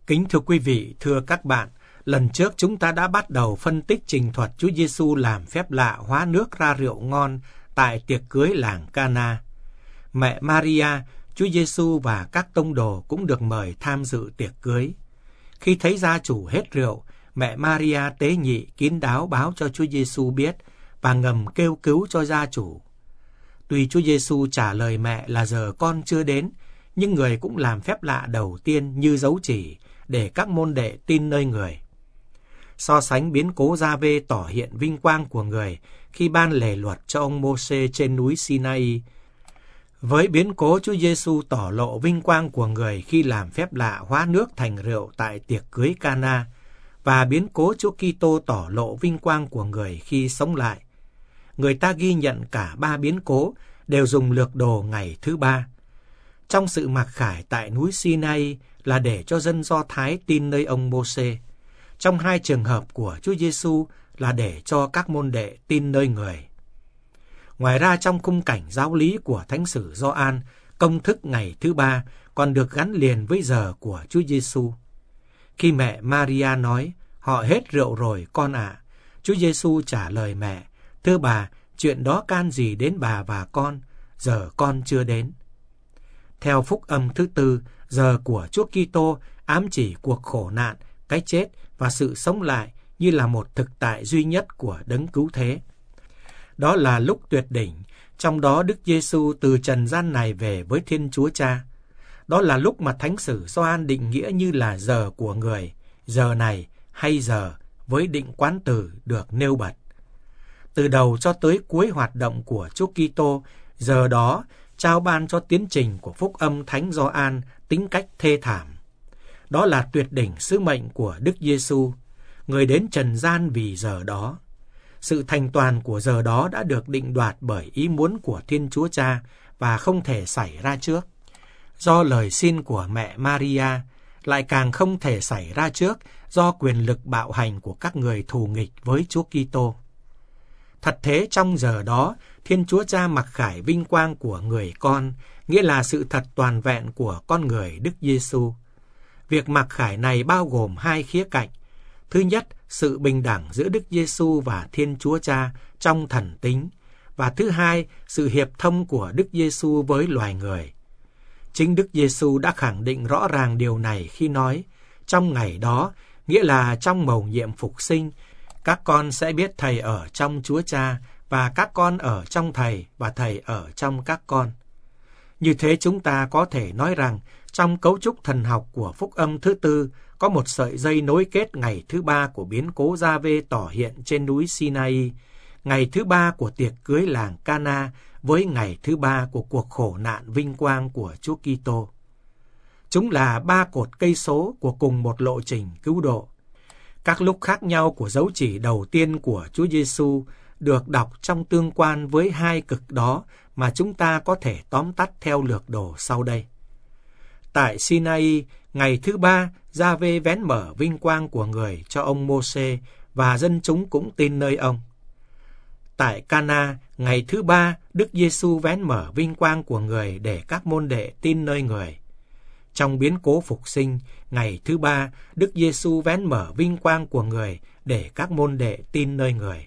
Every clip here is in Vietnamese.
Kính thưa quý vị, thưa các bạn, lần trước chúng ta đã bắt đầu phân tích trình thuật Chúa Giêsu làm phép lạ hóa nước ra rượu ngon tại tiệc cưới làng Cana. Mẹ Maria, Chúa Giêsu và các tông đồ cũng được mời tham dự tiệc cưới. Khi thấy gia chủ hết rượu, mẹ Maria tế nhị kín đáo báo cho Chúa Giêsu biết và ngầm kêu cứu cho gia chủ. Tuy Chúa Giêsu trả lời mẹ là giờ con chưa đến, nhưng người cũng làm phép lạ đầu tiên như dấu chỉ để các môn đệ tin nơi người. So sánh biến cố Gia-vê tỏ hiện vinh quang của người khi ban lề luật cho ông Mô-sê trên núi Sinai, với biến cố Chúa Giêsu tỏ lộ vinh quang của người khi làm phép lạ hóa nước thành rượu tại tiệc cưới Cana, và biến cố Chúa Kitô tỏ lộ vinh quang của người khi sống lại. Người ta ghi nhận cả ba biến cố đều dùng lược đồ ngày thứ ba. Trong sự mặc khải tại núi Sinai là để cho dân Do Thái tin nơi ông Mô-sê. Trong hai trường hợp của Chúa Giêsu là để cho các môn đệ tin nơi người. Ngoài ra, trong khung cảnh giáo lý của Thánh sử Gioan, công thức ngày thứ ba còn được gắn liền với giờ của Chúa Giêsu. Khi mẹ Maria nói, họ hết rượu rồi con ạ, Chúa Giêsu trả lời mẹ, thưa bà, chuyện đó can gì đến bà và con, giờ con chưa đến. Theo phúc âm thứ tư, giờ của Chúa Kitô ám chỉ cuộc khổ nạn, cái chết và sự sống lại như là một thực tại duy nhất của đấng cứu thế. Đó là lúc tuyệt đỉnh, trong đó Đức Giêsu từ trần gian này về với Thiên Chúa Cha. Đó là lúc mà Thánh sử Gioan định nghĩa như là giờ của người, giờ này hay giờ với định quán từ được nêu bật. Từ đầu cho tới cuối hoạt động của Chúa Kitô, giờ đó trao ban cho tiến trình của phúc âm Thánh Gioan tính cách thê thảm. Đó là tuyệt đỉnh sứ mệnh của Đức Giêsu, người đến trần gian vì giờ đó. Sự thành toàn của giờ đó đã được định đoạt bởi ý muốn của Thiên Chúa Cha và không thể xảy ra trước. Do lời xin của mẹ Maria, lại càng không thể xảy ra trước do quyền lực bạo hành của các người thù nghịch với Chúa Kitô. Thật thế, trong giờ đó, Thiên Chúa Cha mặc khải vinh quang của người con, nghĩa là sự thật toàn vẹn của con người Đức Giêsu. Việc mặc khải này bao gồm hai khía cạnh. Thứ nhất, sự bình đẳng giữa Đức Giêsu và Thiên Chúa Cha trong thần tính, và thứ hai, sự hiệp thông của Đức Giêsu với loài người. Chính Đức Giêsu đã khẳng định rõ ràng điều này khi nói, trong ngày đó, nghĩa là trong mầu nhiệm phục sinh, các con sẽ biết Thầy ở trong Chúa Cha, và các con ở trong Thầy, và Thầy ở trong các con. Như thế chúng ta có thể nói rằng, trong cấu trúc thần học của phúc âm thứ tư, có một sợi dây nối kết ngày thứ ba của biến cố Gia-vê tỏ hiện trên núi Sinai, ngày thứ ba của tiệc cưới làng Cana với ngày thứ ba của cuộc khổ nạn vinh quang của Chúa Kitô. Chúng là ba cột cây số của cùng một lộ trình cứu độ. Các lúc khác nhau của dấu chỉ đầu tiên của Chúa Giêsu được đọc trong tương quan với hai cực đó mà chúng ta có thể tóm tắt theo lược đồ sau đây. Tại Sinai, ngày thứ ba, Gia-vê vén mở vinh quang của người cho ông Mô-sê và dân chúng cũng tin nơi ông. Tại Cana, ngày thứ ba, Đức Giêsu vén mở vinh quang của người để các môn đệ tin nơi người. Trong biến cố phục sinh, ngày thứ ba, Đức Giêsu vén mở vinh quang của người để các môn đệ tin nơi người.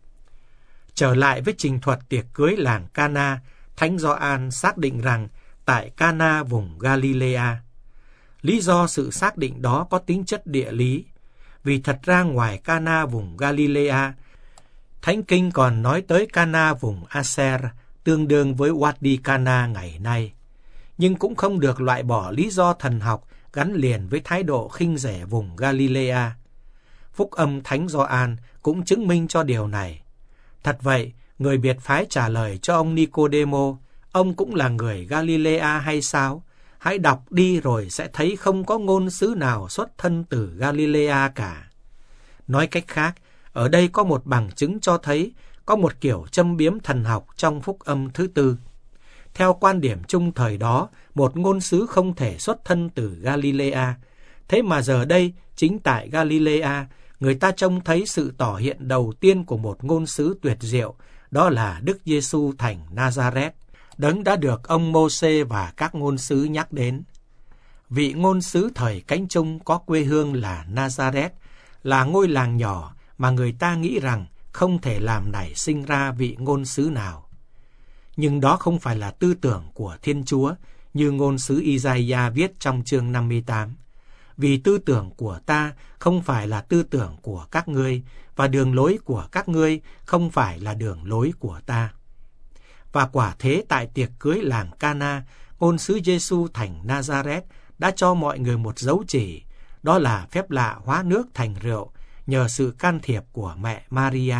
Trở lại với trình thuật tiệc cưới làng Cana, Thánh Gioan xác định rằng tại Cana vùng Galilea. Lý do sự xác định đó có tính chất địa lý, vì thật ra ngoài Cana vùng Galilea, Thánh Kinh còn nói tới Cana vùng Aser, tương đương với Wadi Cana ngày nay. Nhưng cũng không được loại bỏ lý do thần học gắn liền với thái độ khinh rẻ vùng Galilea. Phúc âm Thánh Gioan cũng chứng minh cho điều này. Thật vậy, người biệt phái trả lời cho ông Nicodemo, ông cũng là người Galilea hay sao? Hãy đọc đi rồi sẽ thấy không có ngôn sứ nào xuất thân từ Galilea cả. Nói cách khác, ở đây có một bằng chứng cho thấy có một kiểu châm biếm thần học trong phúc âm thứ tư. Theo quan điểm chung thời đó, một ngôn sứ không thể xuất thân từ Galilea. Thế mà giờ đây, chính tại Galilea, người ta trông thấy sự tỏ hiện đầu tiên của một ngôn sứ tuyệt diệu, đó là Đức Giêsu thành Nazareth, đấng đã được ông Mô-sê và các ngôn sứ nhắc đến. Vị ngôn sứ thời Cánh Trung có quê hương là Nazareth, là ngôi làng nhỏ mà người ta nghĩ rằng không thể làm nảy sinh ra vị ngôn sứ nào. Nhưng đó không phải là tư tưởng của Thiên Chúa, như ngôn sứ Isaiah viết trong chương 58. Vì tư tưởng của ta không phải là tư tưởng của các ngươi, và đường lối của các ngươi không phải là đường lối của ta. Và quả thế tại tiệc cưới làng Cana, ngôn sứ Giêsu thành Nazareth đã cho mọi người một dấu chỉ, đó là phép lạ hóa nước thành rượu nhờ sự can thiệp của mẹ Maria.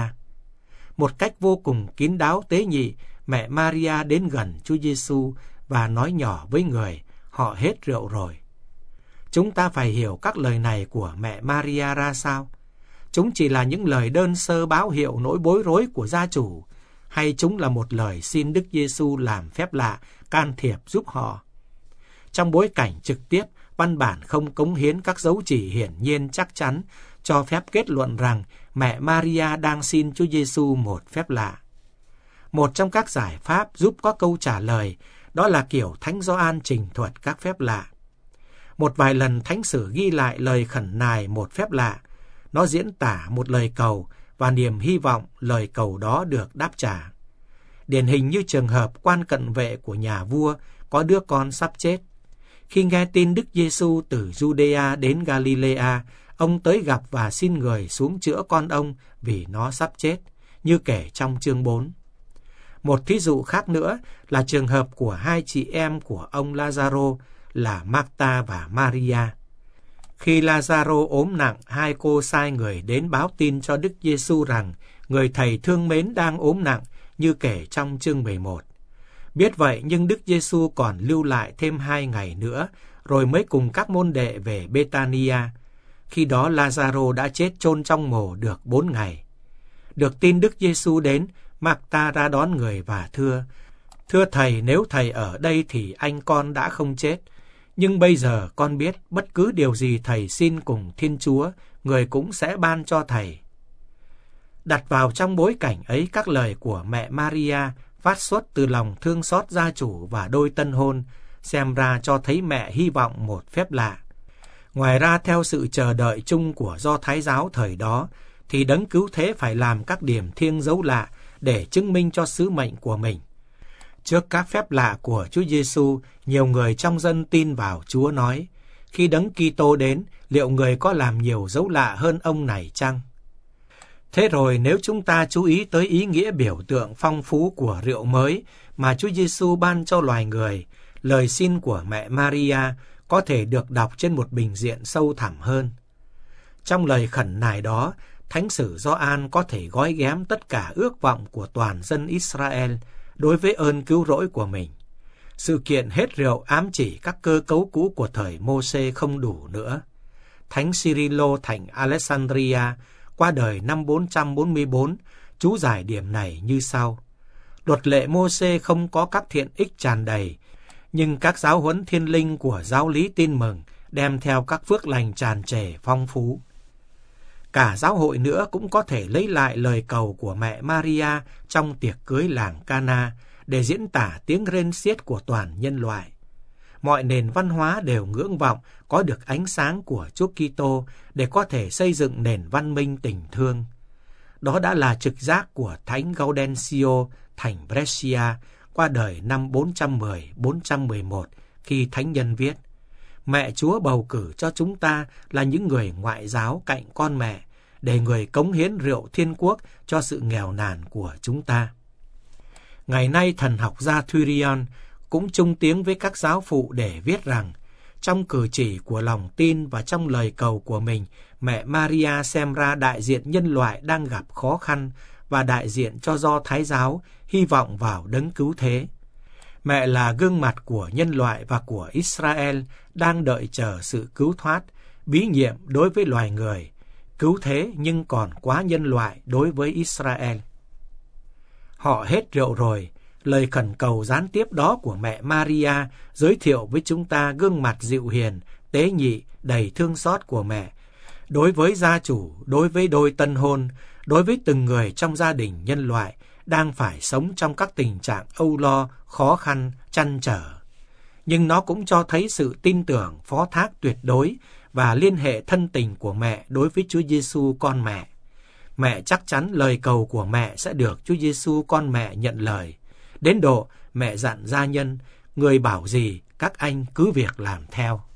Một cách vô cùng kín đáo tế nhị, mẹ Maria đến gần Chúa Giêsu và nói nhỏ với người, họ hết rượu rồi. Chúng ta phải hiểu các lời này của mẹ Maria ra sao? Chúng chỉ là những lời đơn sơ báo hiệu nỗi bối rối của gia chủ, hay chúng là một lời xin Đức Giêsu làm phép lạ, can thiệp giúp họ? Trong bối cảnh trực tiếp, văn bản không cống hiến các dấu chỉ hiển nhiên chắc chắn, cho phép kết luận rằng mẹ Maria đang xin Chúa Giêsu một phép lạ. Một trong các giải pháp giúp có câu trả lời, đó là kiểu Thánh Gioan trình thuật các phép lạ. Một vài lần Thánh sử ghi lại lời khẩn nài một phép lạ. Nó diễn tả một lời cầu và niềm hy vọng lời cầu đó được đáp trả. Điển hình như trường hợp quan cận vệ của nhà vua có đứa con sắp chết. Khi nghe tin Đức Giêsu từ Judea đến Galilea, ông tới gặp và xin người xuống chữa con ông vì nó sắp chết, như kể trong chương 4. Một thí dụ khác nữa là trường hợp của hai chị em của ông Lazaro là Marta và Maria. Khi Lazaro ốm nặng, hai cô sai người đến báo tin cho Đức Giêsu rằng người thầy thương mến đang ốm nặng, như kể trong chương 11. Biết vậy nhưng Đức Giêsu còn lưu lại thêm 2 ngày nữa, rồi mới cùng các môn đệ về Bethania. Khi đó Lazaro đã chết chôn trong mồ được 4 ngày. Được tin Đức Giêsu đến, Marta ra đón người và thưa: Thưa thầy, nếu thầy ở đây thì anh con đã không chết. Nhưng bây giờ con biết bất cứ điều gì thầy xin cùng Thiên Chúa, người cũng sẽ ban cho thầy. Đặt vào trong bối cảnh ấy, các lời của mẹ Maria phát xuất từ lòng thương xót gia chủ và đôi tân hôn, xem ra cho thấy mẹ hy vọng một phép lạ. Ngoài ra, theo sự chờ đợi chung của Do Thái giáo thời đó, thì đấng cứu thế phải làm các điểm thiêng dấu lạ để chứng minh cho sứ mệnh của mình. Trước các phép lạ của Chúa Giêsu, nhiều người trong dân tin vào Chúa nói: Khi đấng Kitô đến, liệu người có làm nhiều dấu lạ hơn ông này chăng? Thế rồi nếu chúng ta chú ý tới ý nghĩa biểu tượng phong phú của rượu mới mà Chúa Giêsu ban cho loài người, lời xin của mẹ Maria có thể được đọc trên một bình diện sâu thẳm hơn. Trong lời khẩn nài đó, Thánh sử Gioan có thể gói ghém tất cả ước vọng của toàn dân Israel đối với ơn cứu rỗi của mình. Sự kiện hết rượu ám chỉ các cơ cấu cũ của thời Mô-xê không đủ nữa. Thánh Cyrilo thành Alexandria qua đời năm 444, chú giải điểm này như sau: Luật lệ Mô-xê không có các thiện ích tràn đầy, nhưng các giáo huấn thiên linh của giáo lý tin mừng đem theo các phước lành tràn trề phong phú. Cả giáo hội nữa cũng có thể lấy lại lời cầu của mẹ Maria trong tiệc cưới làng Cana để diễn tả tiếng rên xiết của toàn nhân loại. Mọi nền văn hóa đều ngưỡng vọng có được ánh sáng của Chúa Kitô để có thể xây dựng nền văn minh tình thương. Đó đã là trực giác của Thánh Gaudencio thành Brescia qua đời năm 410-411 khi thánh nhân viết: Mẹ Chúa bầu cử cho chúng ta là những người ngoại giáo cạnh con mẹ, để người cống hiến rượu thiên quốc cho sự nghèo nàn của chúng ta. Ngày nay thần học gia Thurion cũng chung tiếng với các giáo phụ để viết rằng trong cử chỉ của lòng tin và trong lời cầu của mình, mẹ Maria xem ra đại diện nhân loại đang gặp khó khăn và đại diện cho Do Thái giáo hy vọng vào đấng cứu thế. Mẹ là gương mặt của nhân loại và của Israel đang đợi chờ sự cứu thoát, bí nhiệm đối với loài người, cứu thế nhưng còn quá nhân loại đối với Israel. Họ hết rượu rồi. Lời khẩn cầu gián tiếp đó của mẹ Maria giới thiệu với chúng ta gương mặt dịu hiền, tế nhị, đầy thương xót của mẹ, đối với gia chủ, đối với đôi tân hôn, đối với từng người trong gia đình nhân loại đang phải sống trong các tình trạng âu lo, khó khăn, trăn trở. nhưng nó cũng cho thấy sự tin tưởng, phó thác tuyệt đối và liên hệ thân tình của mẹ đối với Chúa Giêsu con mẹ. Mẹ chắc chắn lời cầu của mẹ sẽ được Chúa Giêsu con mẹ nhận lời. Đến độ mẹ dặn gia nhân, người bảo gì các anh cứ việc làm theo.